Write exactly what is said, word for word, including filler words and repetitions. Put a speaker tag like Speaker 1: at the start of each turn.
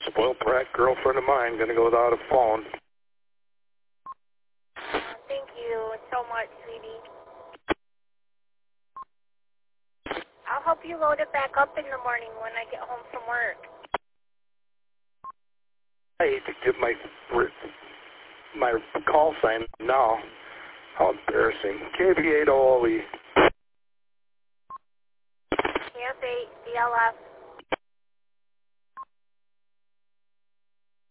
Speaker 1: Spoiled brat girlfriend of mine, gonna go without a phone.
Speaker 2: Thank you so much, sweetie. I'll help you load it back up in the morning when I get home from work.
Speaker 1: I hate to give my my call sign now. How embarrassing. K V eight O L E.
Speaker 2: K F eight D L F.